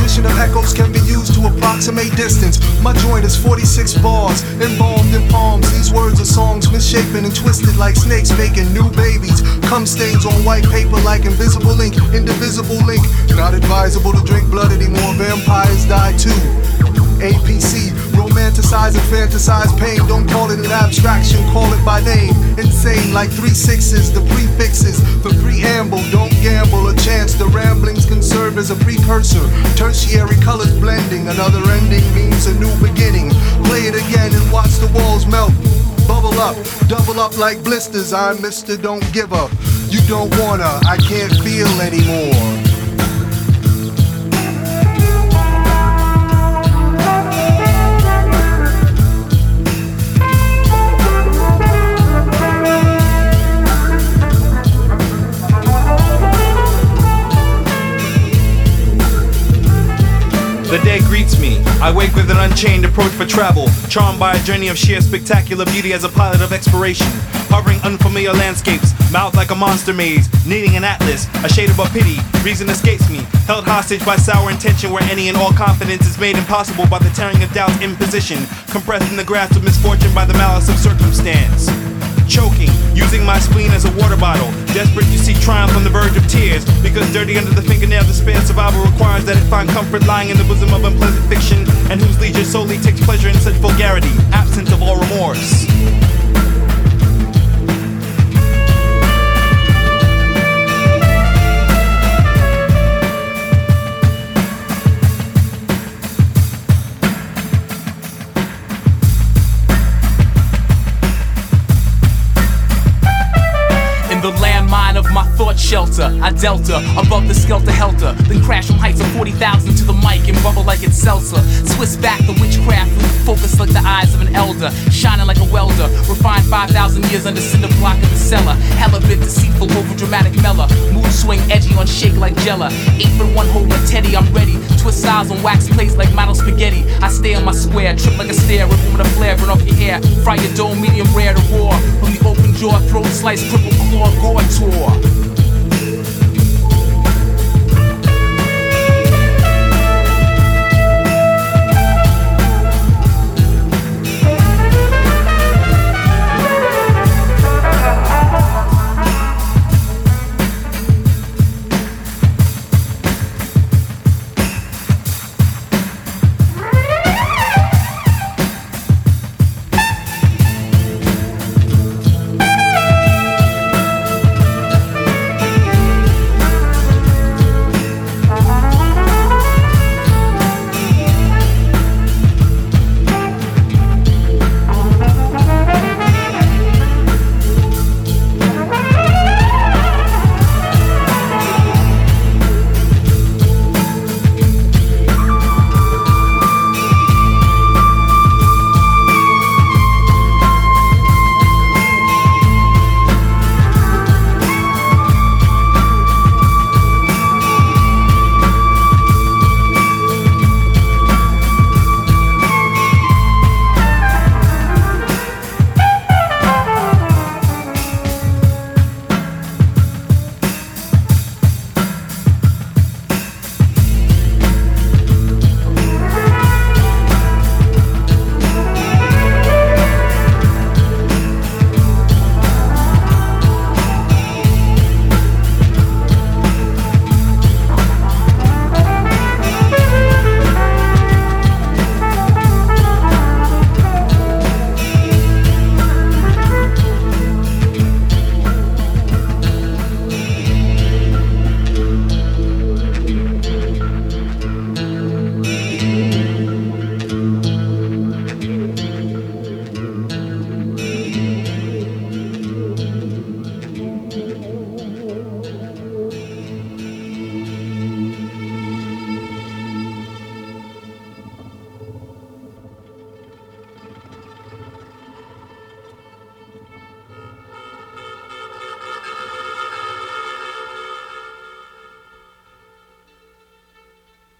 Composition of echoes can be used to approximate distance. My joint is 46 bars, embalmed in palms. These words are songs misshapen and twisted like snakes making new babies. Cum stains on white paper like invisible ink, indivisible link. Not advisable to drink blood anymore, vampires die too. APC, romanticize and fantasize pain. Don't call it an abstraction, call it by name. Insane like 3 6s, the prefixes. The preamble, don't gamble a chance. The ramblings can serve as a precursor. Tertiary colors blending, another ending means a new beginning. Play it again and watch the walls melt. Bubble up, double up like blisters. I'm Mr. Don't Give Up. You don't wanna, I can't feel anymore. The day greets me. I wake with an unchained approach for travel, charmed by a journey of sheer spectacular beauty as a pilot of exploration. Hovering unfamiliar landscapes, mouth like a monster maze, needing an atlas, a shade of a pity, reason escapes me. Held hostage by sour intention where any and all confidence is made impossible by the tearing of doubt's imposition. Compressed in the grasp of misfortune by the malice of circumstance. Choking, using my spleen as a water bottle, desperate to see triumph on the verge of tears, because dirty under the fingernail despair survival requires that it find comfort lying in the bosom of unpleasant fiction, and whose leisure solely takes pleasure in such vulgarity, absent of all remorse. The landmine of my thought shelter, I delta above the skelter helter, then crash from heights of 40,000 to the mic and bubble like it's seltzer. Twist back the witchcraft, focus like the eyes of an elder, shining like a welder, refined 5,000 years under cinder block in the cellar. Hella bit deceitful over dramatic mellow, mood swing edgy on shake like Jella. 8'1" holding a teddy, I'm ready. Twist styles on wax plates like model spaghetti. I stay on my square, trip like a stair, rip with a flare, burn off your hair. Fry your dome, medium rare to raw. From the open jaw, throat slice, cripple claw, gore tour.